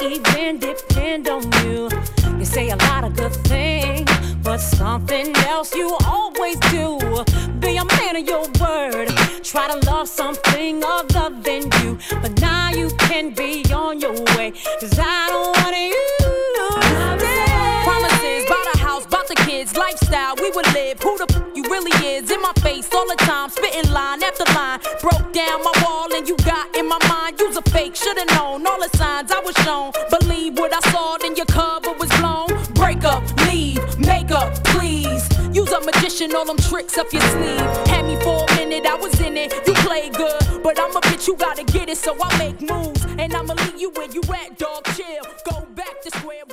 even depend on you. You say a lot of good things, but something else you always do. Be a man of your word. Try to love something other than you. But now you can be on your way, 'cause I don't want you. Promises, bout a house, bout the kids, lifestyle we would live. Who the you really is in my face all the time, spitting line after line. Broke down my wall and you got in my mind. You's a fake, should've known all the signs I was shown. Believe what I saw, then your cover was blown. Break up, leave, make up, please. Use a magician, all them tricks up your sleeve. Had me for a minute, I was in it. You play good, but I'm a bitch, you gotta get it, so I make moves. And I'ma leave you where you at, dog, chill. Go back to square one.